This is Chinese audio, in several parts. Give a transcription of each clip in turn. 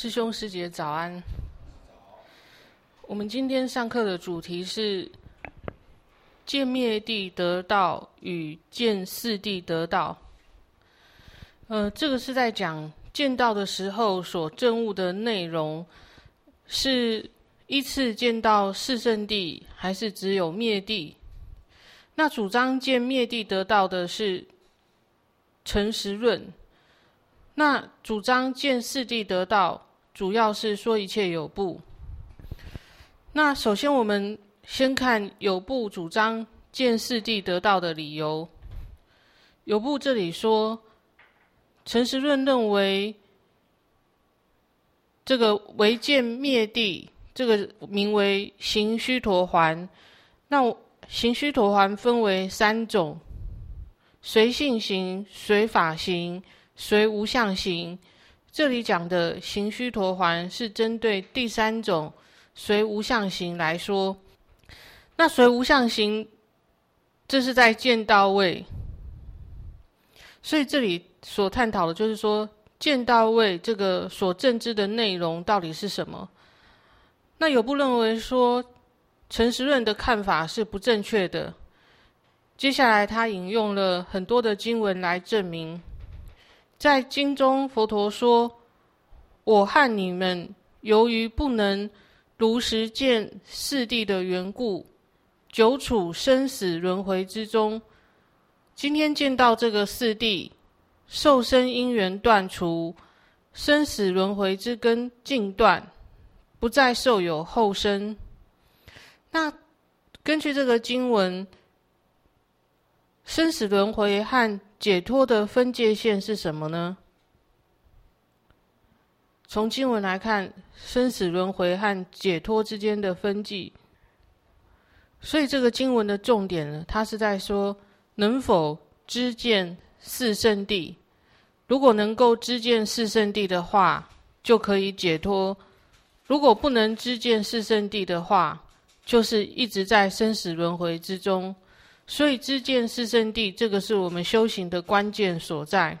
师兄师姐早安。我们今天上课的主题是见灭地得道与见四谛得道。这个是在讲见道的时候所证悟的内容，是依次见到四圣谛，还是只有灭地？那主张见灭地得道的是陈实论，那主张见四谛得道，主要是说一切有部。那首先我们先看有部主张见四谛得道的理由。有部这里说，陈实论认为这个唯见灭地，这个名为行须陀洹。那行须陀洹分为三种：随性行、随法行、随无相行。这里讲的行须陀洹是针对第三种随无相行来说。那随无相行，这是在见道位，所以这里所探讨的就是说，见道位这个所证知的内容到底是什么？那有部认为说，陈实论的看法是不正确的。接下来他引用了很多的经文来证明。在经中，佛陀说：“我和你们由于不能如实见四谛的缘故，久处生死轮回之中。今天见到这个四谛，受生因缘断除，生死轮回之根尽断，不再受有后生。”那根据这个经文，生死轮回和解脱的分界线是什么呢？从经文来看，生死轮回和解脱之间的分际，所以这个经文的重点呢，它是在说能否知见四圣谛。如果能够知见四圣谛的话，就可以解脱；如果不能知见四圣谛的话，就是一直在生死轮回之中。所以知见四圣谛，这个是我们修行的关键所在。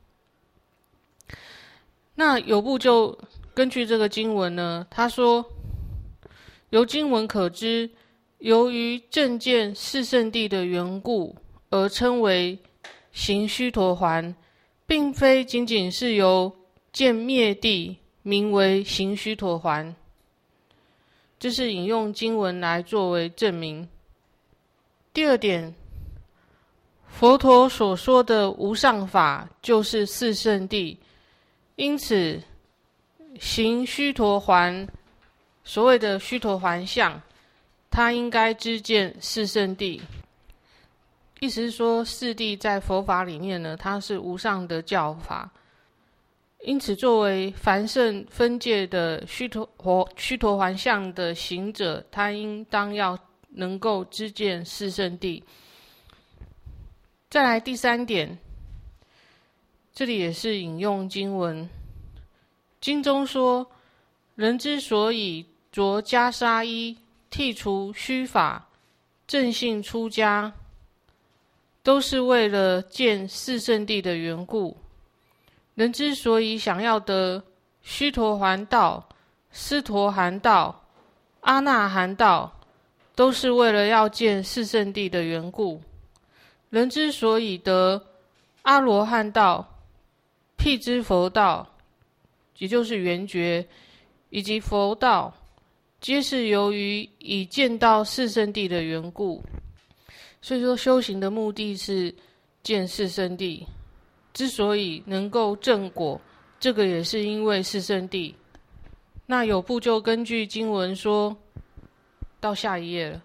那有部就根据这个经文呢，他说，由经文可知，由于正见四圣谛的缘故，而称为行须陀洹，并非仅仅是由见灭地名为行须陀洹。这是引用经文来作为证明。第二点，佛陀所说的无上法就是四圣谛，因此行须陀洹，所谓的须陀洹相，他应该知见四圣谛。意思是说，四谛在佛法里面呢，它是无上的教法，因此作为凡圣分界的须陀洹相的行者，他应当要能够知见四圣谛。再来第三点，这里也是引用经文。经中说，人之所以着袈裟衣，剔除须发，正信出家，都是为了见四圣谛的缘故。人之所以想要得须陀洹道、斯陀含道、阿那含道，都是为了要见四圣谛的缘故。人之所以得阿罗汉道、辟支佛道，也就是圆觉，以及佛道，皆是由于已见到四圣谛的缘故。所以说，修行的目的是见四圣谛。之所以能够正果，这个也是因为四圣谛。那有部就根据经文说，到下一页了。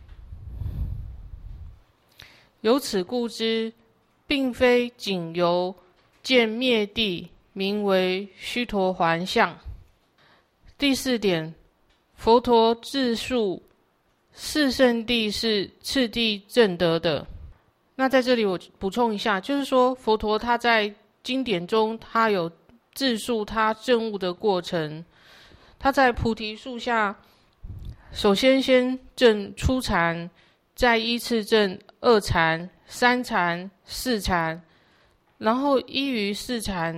由此故知，并非仅由见灭地名为须陀洹相。第四点，佛陀自述四圣谛是次第证得的。那在这里我补充一下，就是说佛陀他在经典中，他有自述他证悟的过程。他在菩提树下，首先证初禅，再依次证二禅、三禅、四禅，然后依于四禅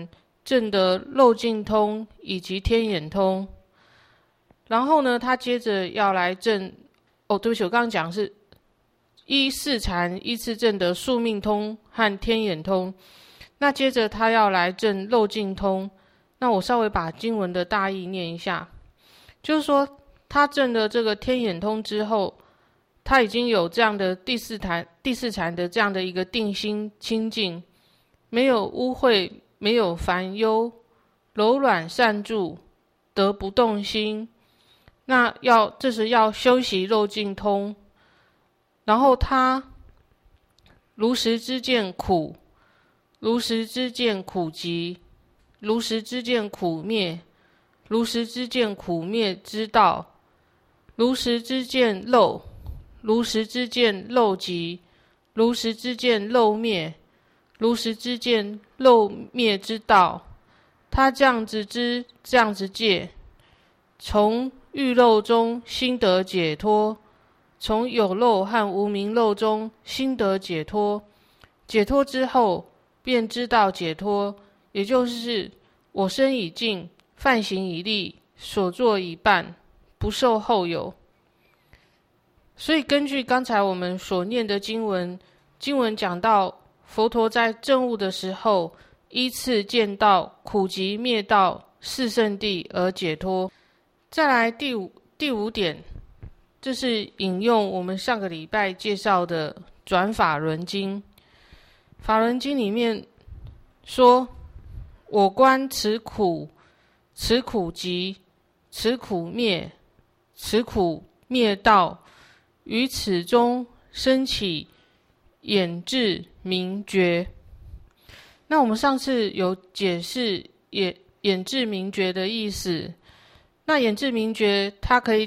证得漏尽通以及天眼通。然后呢，他接着要来证，对不起，我刚刚讲是依四禅依次证得宿命通和天眼通。那接着他要来证漏尽通。那我稍微把经文的大意念一下，就是说他证了这个天眼通之后，他已经有这样的第四禅的这样的一个定心清净，没有污秽，没有烦忧，柔软善住，得不动心。那这时要修习漏尽通，然后他如实知见苦，如实知见苦集，如实知见苦灭，如实知见苦灭之道，如实知见漏，如实知见漏集，如实知见漏灭，如实知见漏灭之道。他这样子知，这样子戒，从欲漏中心得解脱，从有漏和无明漏中心得解脱。解脱之后便知道解脱，也就是我身已尽，梵行已立，所作已办，不受后有。所以根据刚才我们所念的经文讲到佛陀在证悟的时候，依次见到苦集灭道四圣谛而解脱。再来第五点，这是引用我们上个礼拜介绍的转法轮经。法轮经里面说，我观此苦，此苦集，此苦灭，此苦灭道，于此中生起眼智明觉。那我们上次有解释眼智明觉的意思。那眼智明觉它可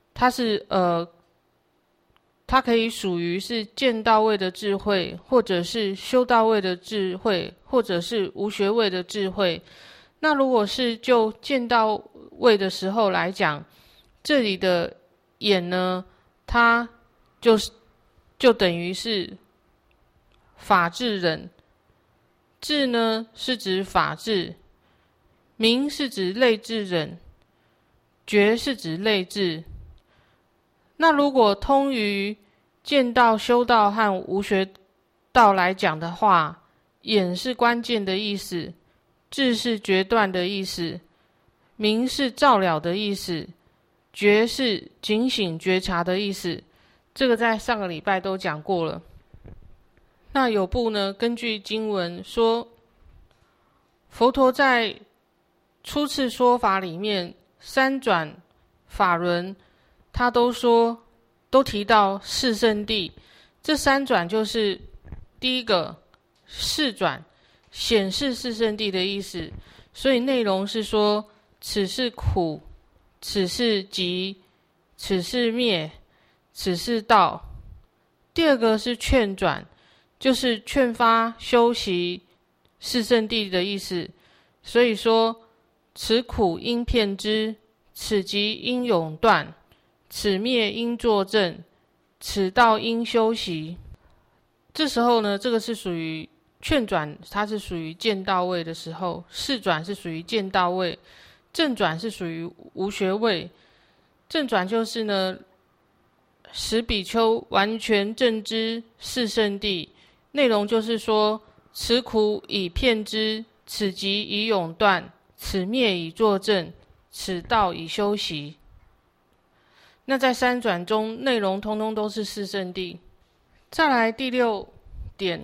以属于是见到位的智慧，或者是修到位的智慧，或者是无学位的智慧。那如果是就见到位的时候来讲，这里的眼呢，它就等于是法智人。智呢是指法智，明是指类智人，觉是指类智。那如果通于见道、修道和无学道来讲的话，眼是关键的意思，智是决断的意思，明是照了的意思，觉是警醒觉察的意思。这个在上个礼拜都讲过了。那有部呢，根据经文说，佛陀在初次说法里面三转法轮，他都提到四圣谛。这三转就是第一个示转，显示四圣谛的意思，所以内容是说此是苦，此是集，此是灭，此是道。第二个是劝转，就是劝发修习四圣谛的意思，所以说此苦应遍知，此集应永断，此灭应作证，此道应修习。这时候呢，这个是属于劝转，它是属于见到位的时候；示转是属于见到位；正转是属于无学位。正转就是呢，使比丘完全正知四圣谛，内容就是说，此苦已遍知，此集已永断，此灭已作证，此道已修习。那在三转中，内容通通都是四圣谛。再来第六点，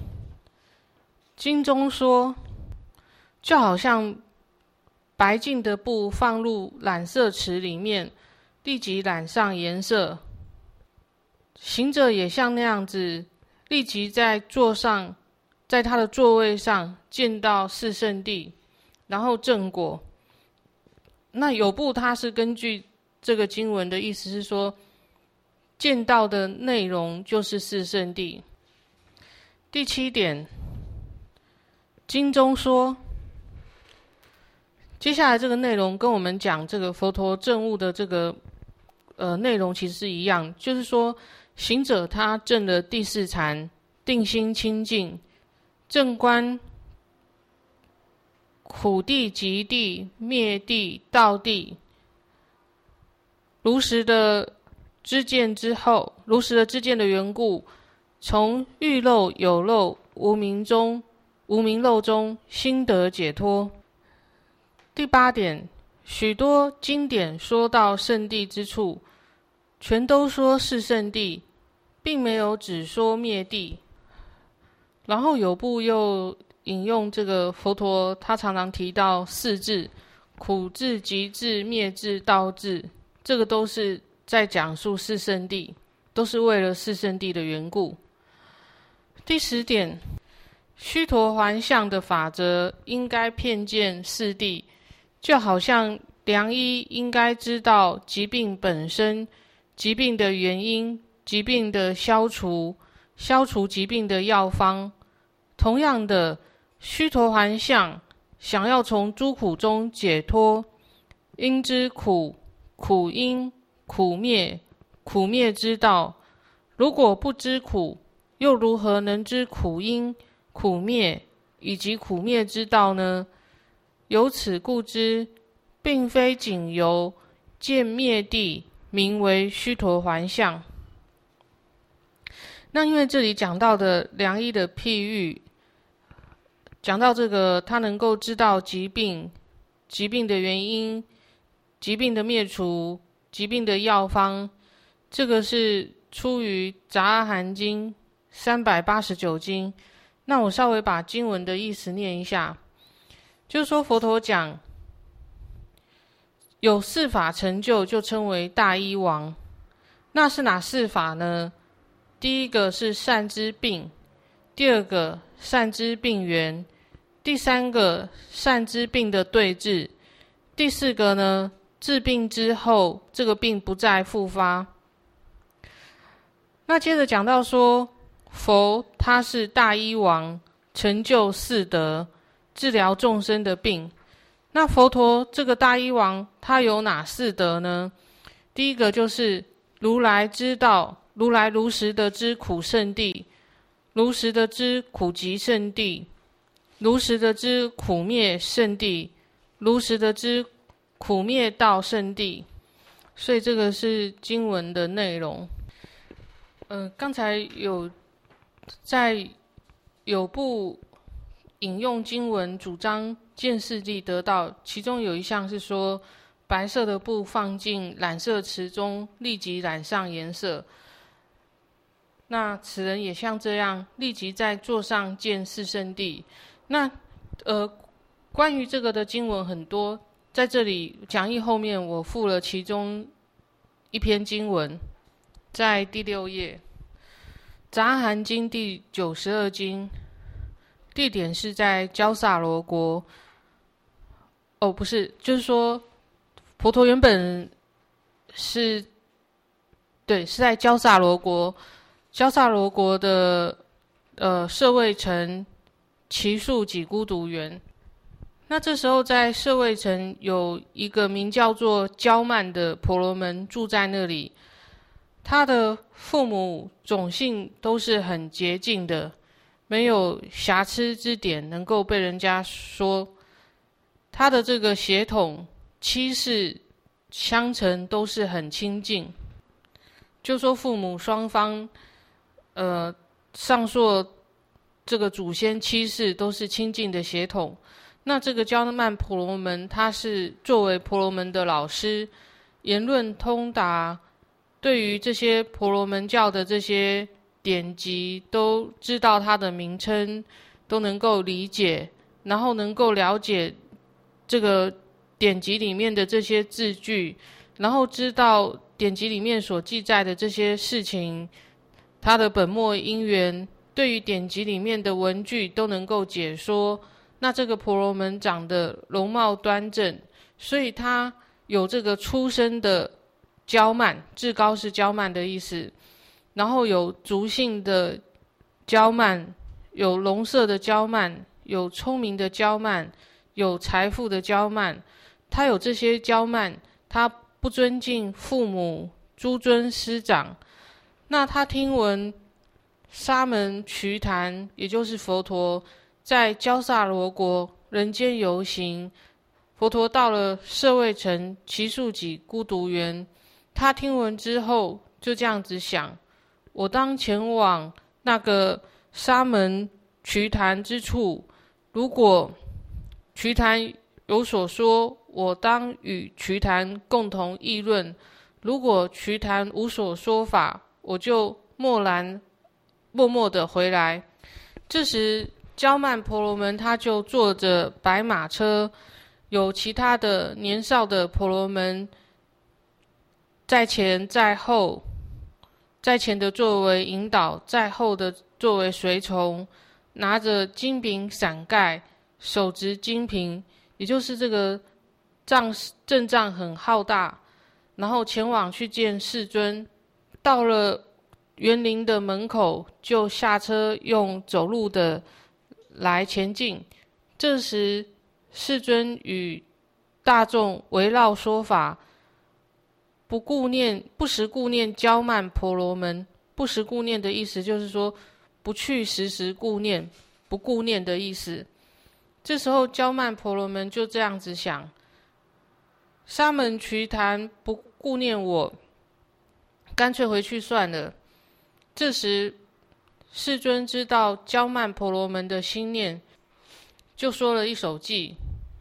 经中说，就好像白净的布放入染色池里面，立即染上颜色。行者也像那样子，立即在他的座位上见到四圣谛，然后证果。那有部他是根据这个经文的意思是说，见到的内容就是四圣谛。第七点，经中说，接下来这个内容跟我们讲这个佛陀证悟的这个内容其实是一样，就是说行者他证了第四禅，定心清净，正观苦地、极地、灭地、道地，如实的知见之后，如实的知见的缘故，从欲漏、有漏、无明漏中心得解脱。第8点，许多经典说到圣地之处，全都说是圣地，并没有只说灭地。然后有部又引用这个佛陀，他常常提到4智：苦智、集智、灭智、道智，这个都是在讲述四圣谛，都是为了四圣谛的缘故。第10点，须陀洹相的法则应该遍见四谛，就好像良医应该知道疾病本身、疾病的原因、疾病的消除疾病的药方。同样的，须陀洹相想要从诸苦中解脱，应知苦、苦因、苦灭之道。如果不知苦，又如何能知苦因、苦灭以及苦灭之道呢？由此故知，并非仅由见灭地名为须陀洹相。那因为这里讲到的良医的譬喻，讲到这个他能够知道疾病的原因、疾病的灭除、疾病的药方，这个是出于《杂阿含经》389经。那我稍微把经文的意思念一下，就是说佛陀讲有4法成就，就称为大医王。那是哪4法呢？第一个是善知病，第二个善知病源，第3个善知病的对治，第4个呢，治病之后这个病不再复发。那接着讲到说，佛他是大医王，成就4德，治疗众生的病。那佛陀这个大医王他有哪4德呢？第一个就是如来知道，如来如实的知苦圣谛，如实的知苦集圣谛，如实的知苦灭圣谛，如实的知苦灭道圣谛。所以这个是经文的内容。刚才有部引用经文主张见四谛得道，其中有一项是说，白色的布放进染色池中，立即染上颜色。那此人也像这样，立即在座上见四圣谛。那关于这个的经文很多，在这里讲义后面我附了其中一篇经文，在第6页，杂阿含经第92经，地点是在焦萨罗国。不是，就是说佛陀原本是在焦萨罗国，焦萨罗国的舍卫城祇树给孤独园。那这时候在舍卫城有一个名叫做焦曼的婆罗门住在那里，他的父母种姓都是很洁净的，没有瑕疵之点能够被人家说。他的这个血统妻室相承都是很亲近，就说父母双方上述这个祖先妻室都是亲近的血统。那这个焦曼婆罗门他是作为婆罗门的老师，言论通达，对于这些婆罗门教的这些典籍都知道它的名称，都能够理解，然后能够了解这个典籍里面的这些字句，然后知道典籍里面所记载的这些事情，它的本末因缘，对于典籍里面的文句都能够解说。那这个婆罗门长得容貌端正，所以他有这个出生的娇曼，至高是娇曼的意思，然后有族姓的娇曼，有容色的娇曼，有聪明的娇曼，有财富的娇曼。他有这些娇曼，他不尊敬父母、诸尊师长。那他听闻沙门瞿昙，也就是佛陀，在焦萨罗国人间游行。佛陀到了舍卫城祇树给孤独园，他听闻之后就这样子想：我当前往那个沙门瞿昙之处，如果瞿昙有所说，我当与瞿昙共同议论；如果瞿昙无所说法，我就默默地回来。这时娇曼婆罗门他就坐着白马车，有其他的年少的婆罗门在前在后，在前的作为引导，在后的作为随从，拿着金柄伞盖，手执金瓶，也就是这个阵仗很浩大，然后前往去见世尊。到了园林的门口，就下车用走路的来前进。这时世尊与大众围绕说法，不时顾念娇曼婆罗门。不时顾念的意思就是说不去时时顾念，不顾念的意思。这时候娇曼婆罗门就这样子想：沙门瞿昙不顾念我，干脆回去算了。这时世尊知道娇曼婆罗门的心念，就说了一首偈：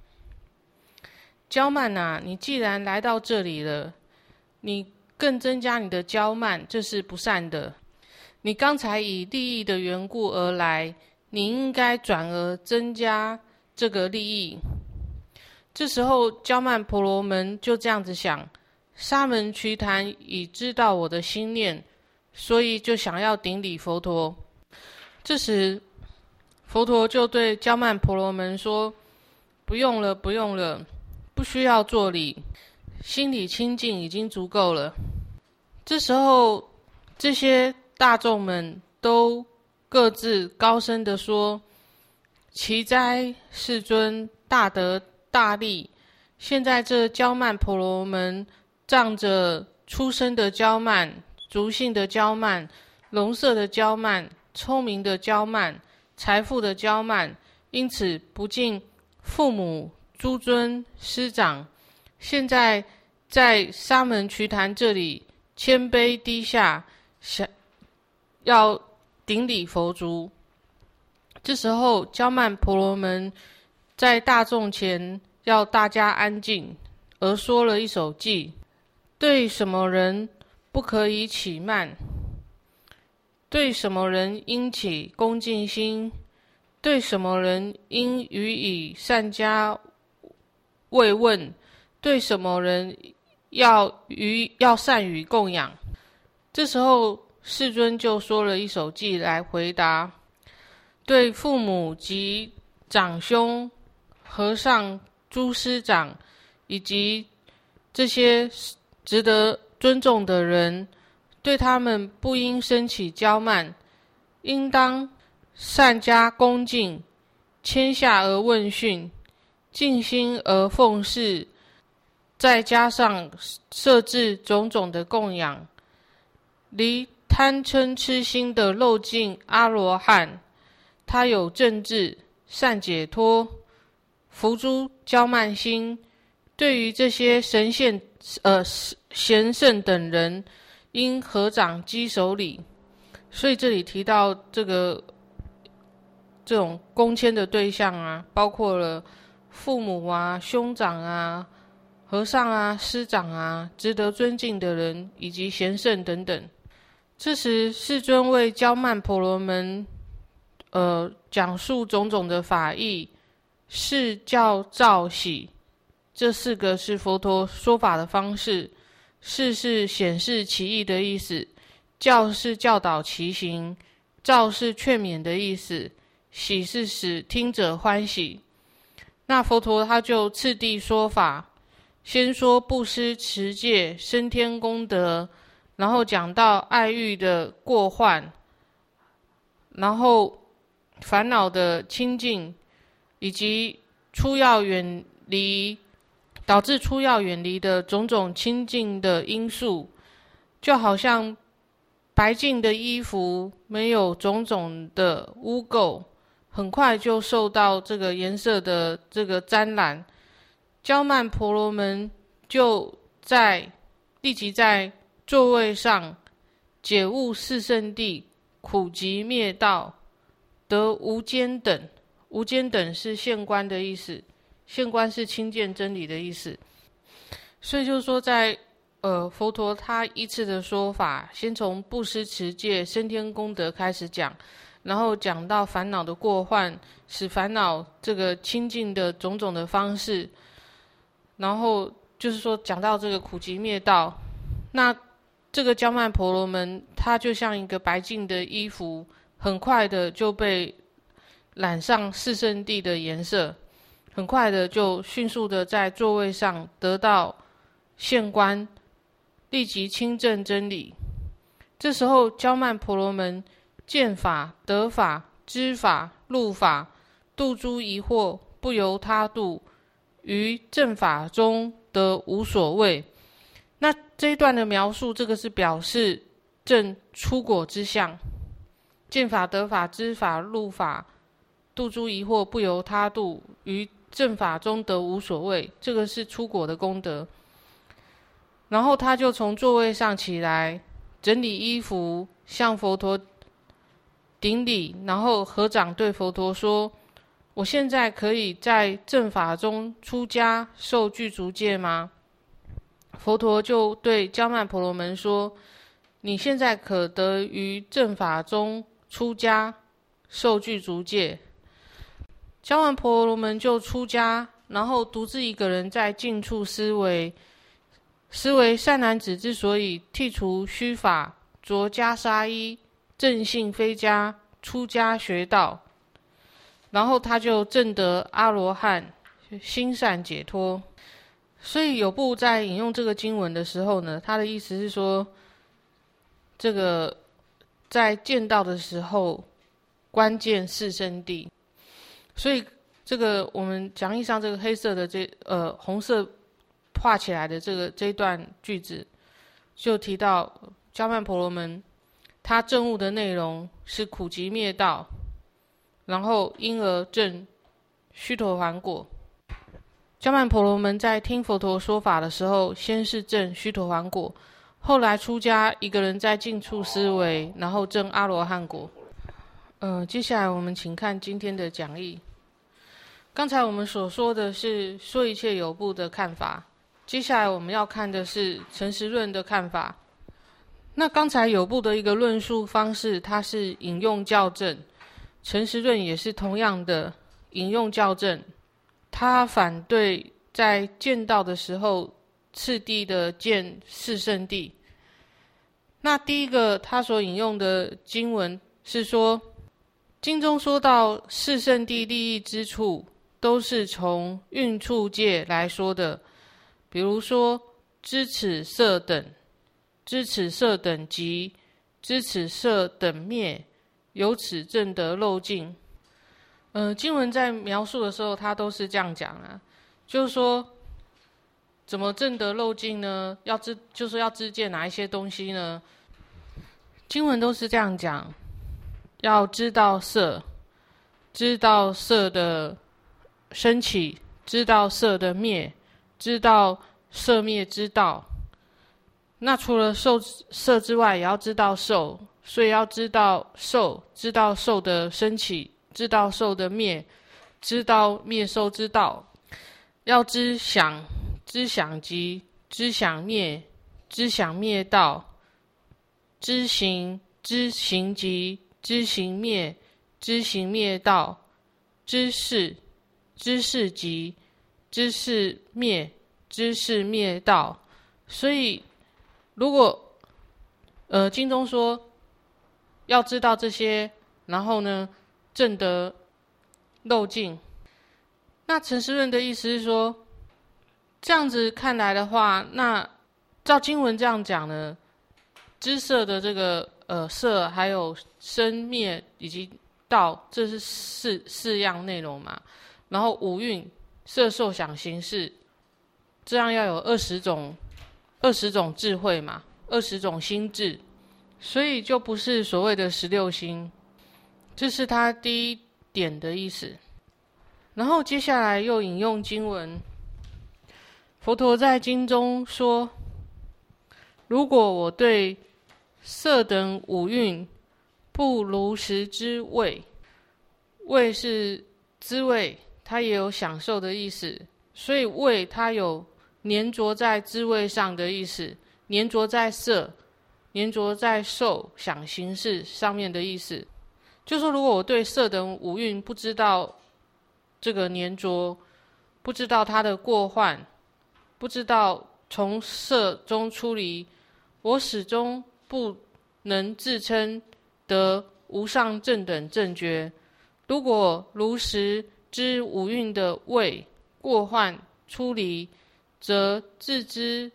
娇曼啊，你既然来到这里了，你更增加你的娇曼，这是不善的。你刚才以利益的缘故而来，你应该转而增加这个利益。这时候娇曼婆罗门就这样子想：沙门瞿昙已知道我的心念，所以就想要顶礼佛陀。这时佛陀就对娇曼婆罗门说：不用了，不用了，不需要作礼，心里清净已经足够了。这时候这些大众们都各自高声地说：奇哉，世尊，大德大利！现在这娇曼婆罗门仗着出生的娇曼、族姓的娇曼、容色的娇曼、聪明的娇曼、财富的娇曼，因此不敬父母、诸尊、师长。现在在沙门瞿昙这里谦卑低下，要顶礼佛足。这时候娇曼婆罗门在大众前要大家安静，而说了一首偈：对什么人不可以起慢，对什么人应起恭敬心，对什么人应予以善加慰问，对什么人要善予供养。这时候世尊就说了一首偈来回答：对父母及长兄、和尚、诸师长以及这些值得尊重的人，对他们不应生起骄慢，应当善加恭敬，谦下而问讯，尽心而奉事，再加上设置种种的供养。离贪嗔痴心的漏尽阿罗汉，他有正智善解脱，伏诸骄慢心。对于这些贤圣等人，应合掌稽首礼。所以这里提到这种恭谦的对象啊，包括了父母啊、兄长啊、和尚啊、师长啊，值得尊敬的人，以及贤圣等等。这时世尊为娇曼婆罗门讲述种种的法义，是教照喜，这4个是佛陀说法的方式。是显示其意的意思，教是教导其行，照是劝勉的意思，喜是使听者欢喜。那佛陀他就次第说法，先说布施、持戒、升天功德，然后讲到爱欲的过患，然后烦恼的清净，以及导致出要远离的种种清净的因素。就好像白净的衣服没有种种的污垢， 很快就受到这个颜色的这个沾染，娇曼婆罗门就立即在座位上解悟四圣谛，苦集灭道，得无间等。无间等是现观的意思，现观是亲见真理的意思。所以就是说在佛陀他依次的说法，先从布施持戒升天功德开始讲，然后讲到烦恼的过患，使烦恼这个清净的种种的方式，然后就是说讲到这个苦集灭道。那这个娇曼婆罗门它就像一个白净的衣服，很快的就被染上四圣谛的颜色，很快的就迅速的在座位上得到现观，立即亲证真理。这时候娇曼婆罗门见法、得法、知法、入法，度诸疑惑，不由他度，于正法中得无所谓。那这一段的描述，这个是表示证出果之相，见法、得法、知法、入法，度诸疑惑，不由他度，于正法中得无所谓，这个是出果的功德。然后他就从座位上起来，整理衣服，向佛陀顶礼，然后合掌对佛陀说：我现在可以在正法中出家受具足戒吗？佛陀就对娇曼婆罗门说：你现在可得于正法中出家受具足戒。娇曼婆罗门就出家，然后独自一个人在静处思维善男子之所以剔除须发，着袈裟衣，正信非家，出家学道，然后他就证得阿罗汉，心善解脱。所以有部在引用这个经文的时候呢，他的意思是说，这个在见道的时候关键四圣谛。所以这个我们讲义上这个黑色的红色画起来的这一段句子，就提到娇曼婆罗门他证悟的内容是苦集灭道，然后因而证须陀洹果。娇曼婆罗门在听佛陀说法的时候，先是证须陀洹果，后来出家一个人在静处思维，然后证阿罗汉果。接下来我们请看今天的讲义。刚才我们所说的是说一切有部的看法，接下来我们要看的是诚实论的看法。那刚才有部的一个论述方式，它是引用校正，诚实论也是同样的引用校正。他反对在见道的时候次第的见四圣谛。那第一个他所引用的经文是说，经中说到四圣谛利益之处，都是从蕴处界来说的。比如说知此色等，知此色等极，知此色等灭，由此证得漏尽。经文在描述的时候，它都是这样讲啊，就是说怎么证得漏尽呢？就是要知见哪一些东西呢？经文都是这样讲，要知道色，知道色的升起，知道色的灭，知道色灭之道。那除了色之外，也要知道受，所以要知道受，知道受的升起，知道受的灭，知道灭受之道。要知想，知想即知想灭，知想灭道。知行，知行即知行灭，知行灭道。知事，知事即知事灭，知事灭道。所以如果经中说要知道这些，然后呢证得漏尽，那诚实论的意思是说，这样子看来的话，那照经文这样讲呢，知色的这个色还有生灭以及道，这是四样内容嘛。然后五蕴色受想行识，这样要有20种智慧嘛，20种心智，所以就不是所谓的16心。这是他第点的意思。然后接下来又引用经文，佛陀在经中说，如果我对色等五蕴不如实之味，味是滋味，它也有享受的意思，所以味它有粘着在滋味上的意思，粘着在色，粘着在受想行识上面的意思。就说如果我对色等五蕴不知道这个粘着，不知道它的过患，不知道从色中出离，我始终不能自称得无上正等正觉。如果如实知五蕴的味过患出离，则自知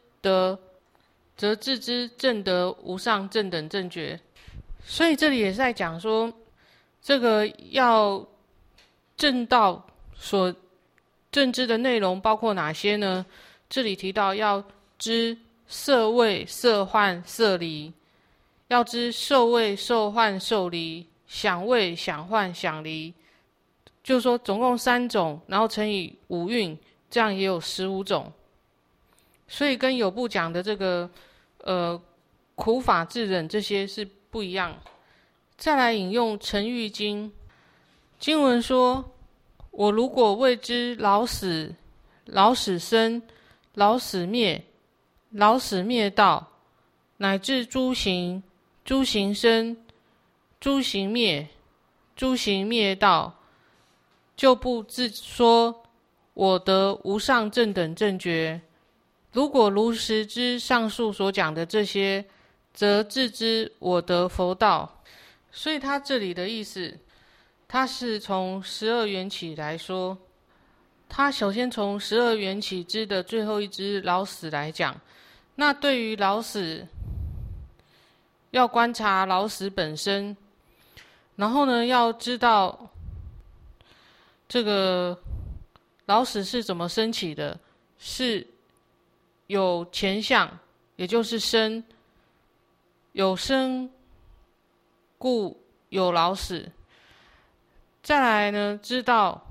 正得无上正等正觉。所以这里也是在讲说，这个要正道所正知的内容包括哪些呢？这里提到要知色味色患色离，要知受味受患受离，想味想患想离，就是说总共3种，然后乘以五蕴，这样也有15种。所以跟有部讲的这个苦法自忍这些是不一样。再来引用陈喻经，经文说，我如果未知老死、老死生、老死灭、老死灭道，乃至诸行、诸行生、诸行灭、诸行灭道，就不自说我得无上正等正觉。如果如实知上述所讲的这些，则自知我得佛道。所以他这里的意思，他是从12缘起来说，他首先从12缘起支的最后一支老死来讲。那对于老死，要观察老死本身，然后呢，要知道这个老死是怎么升起的，是有前相，也就是生，有生故有老死。再来呢，知道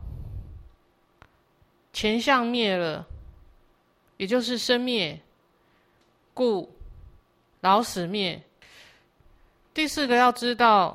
前相灭了，也就是生灭，故老死灭。第4个要知道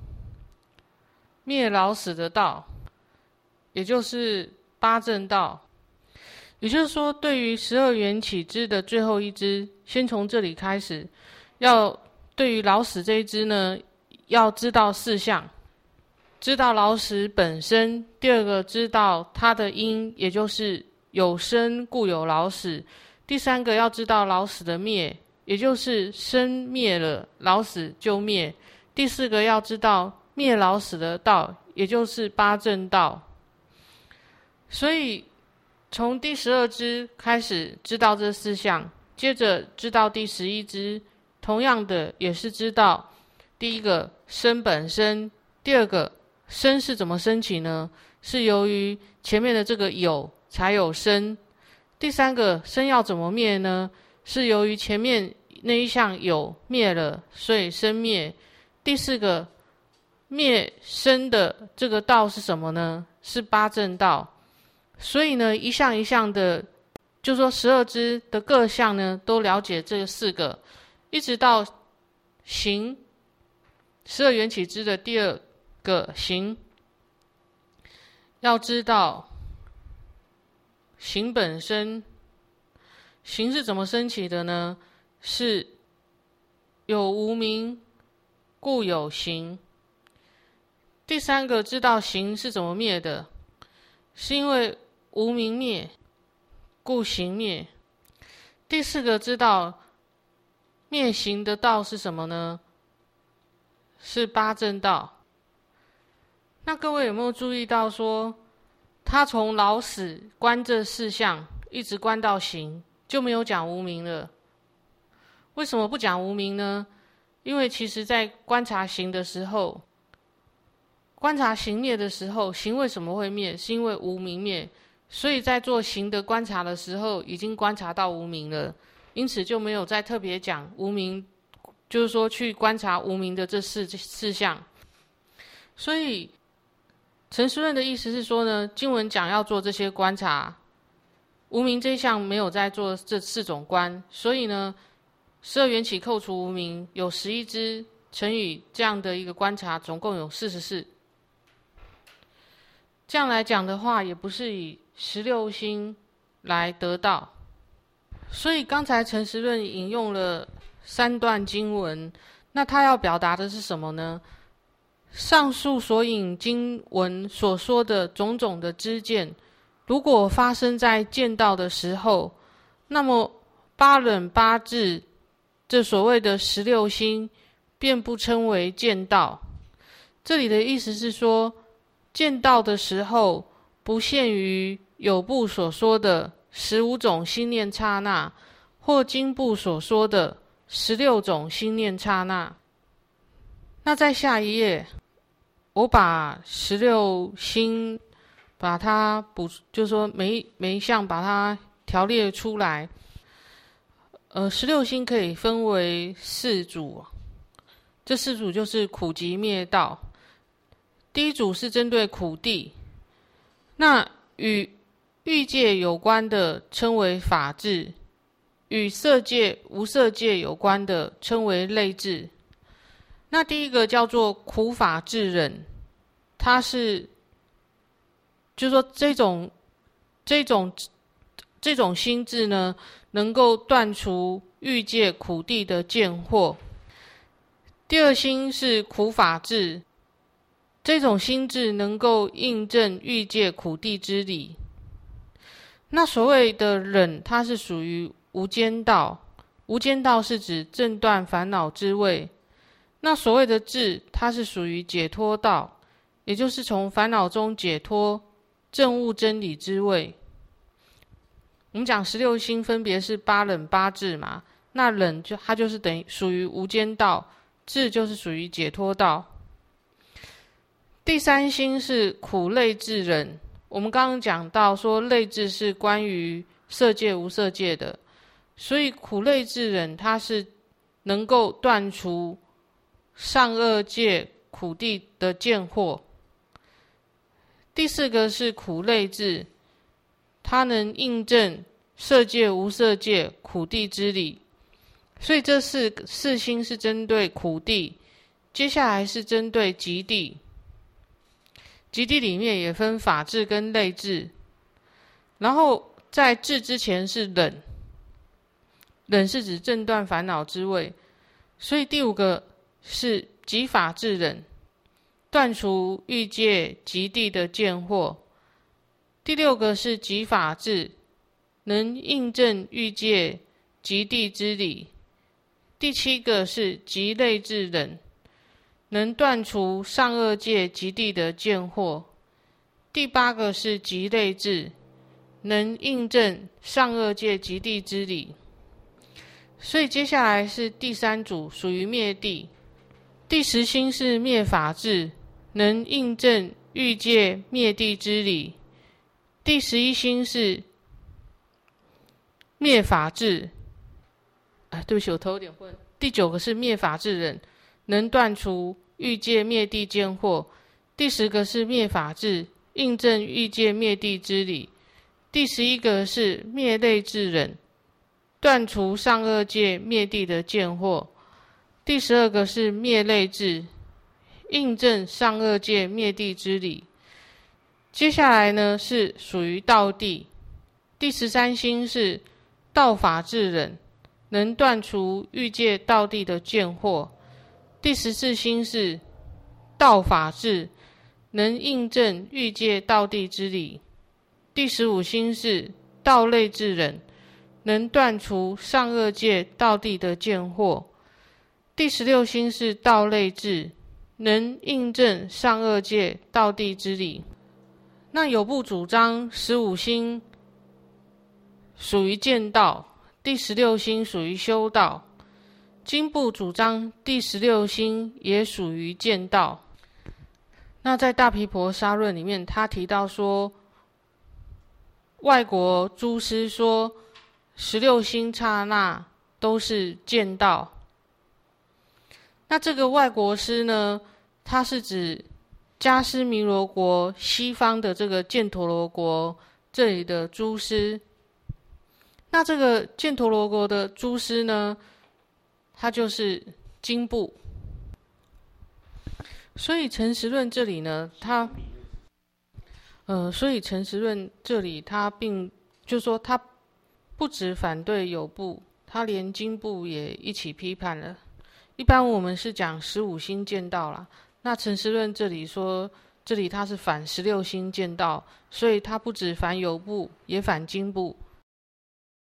灭老死的道，也就是八正道。也就是说，对于12缘起支的最后一支，先从这里开始，要对于老死这一支呢，要知道4项。知道老死本身，第2个知道它的因，也就是有生故有老死。第3个要知道老死的灭，也就是生灭了，老死就灭。第4个要知道灭老死的道，也就是八正道。所以从第12支开始知道这4项，接着知道第11支，同样的也是知道第1个生本身，第2个生是怎么升起呢？是由于前面的这个有才有生。第3个生要怎么灭呢？是由于前面那一项有灭了，所以生灭。第4个灭生的这个道是什么呢？是八正道。所以呢，一项一项的，就说12支的各项呢，都了解这4个，一直到行12缘起支的第2个行，要知道行本身。行是怎么升起的呢？是有无明故有行。第3个知道行是怎么灭的，是因为无明灭故行灭。第4个知道灭行的道是什么呢？是八正道。那各位有没有注意到说，他从老死观这4项，一直观到行，就没有讲无明了。为什么不讲无明呢？因为其实在观察行的时候，观察行灭的时候，行为什么会灭？是因为无明灭。所以在做行的观察的时候，已经观察到无明了，因此就没有再特别讲无明，就是说去观察无明的这四项。所以陈师论的意思是说呢，经文讲要做这些观察，无明这一项没有在做这4种观，所以呢，12缘起扣除无明有11支，乘以这样的一个观察，总共有44。这样来讲的话，也不是以16心来得到。所以刚才陈时论引用了3段经文，那他要表达的是什么呢？上述所引经文所说的种种的知见，如果发生在见道的时候，那么8忍8智这所谓的16心便不称为见道。这里的意思是说，见道的时候不限于有部所说的15种心念刹那，或经部所说的16种心念刹那。那在下一页，我把16心把它就是说每一项把它条列出来。16心可以分为4组，这4组就是苦集灭道。第一组是针对苦地，那与欲界有关的称为法智，与色界、无色界有关的称为类智。那第一个叫做苦法智忍，它是就是说这种心智呢，能够断除欲界苦地的见惑。第二心是苦法智，这种心智能够印证欲界苦地之理。那所谓的忍，它是属于无间道，无间道是指正断烦恼之位。那所谓的智，它是属于解脱道，也就是从烦恼中解脱，证悟真理之位。我们讲16心分别是8忍8智嘛，那忍它就是等于属于无间道，智就是属于解脱道。第3心是苦类智忍，我们刚刚讲到说类智是关于色界无色界的，所以苦类智忍它是能够断除上恶界苦地的见惑。第4个是苦类智，它能印证色界无色界苦地之理。所以这四心是针对苦地，接下来是针对极地。极地里面也分法智跟类智，然后在智之前是忍，忍是指正断烦恼之位，所以第5个是极法智忍，断除欲界极地的见惑。第6个是极法智，能印证欲界极地之理。第7个是极类智忍，能断除上恶界极地的见惑。第8个是极类智，能印证上恶界极地之理。所以接下来是第3组，属于灭地。第10心是灭法智，能印证欲界灭地之理。第11心是灭法智，对不起，我头有点混。第9个是灭法智忍，能断除欲界灭地见惑。第10个是灭法智，印证欲界灭地之理。第11个是灭类智忍，断除上恶界灭地的见惑。第12个是灭类智，印证上恶界灭地之理。接下来呢是属于道地。第13心是道法智忍，能断除欲界道地的见惑。第14心是道法智，能印证欲界道地之理。第15心是道类智忍，能断除上恶界道地的见惑。第16心是道类智，能印证上恶界道地之理。那有部主张15心属于见道，第16心属于修道。经部主张第16心也属于见道。那在大毗婆沙论里面，他提到说，外国诸师说16心刹那都是见道。那这个外国师呢，他是指迦湿弥罗国西方的这个犍陀罗国这里的诸师。那这个犍陀罗国的诸师呢，它就是经部。所以陈时论这里呢，所以陈时论这里他就是说他不只反对有部，他连经部也一起批判了。一般我们是讲15星见道啦，那陈时论这里说，这里他是反16星见道，所以他不只反有部，也反经部。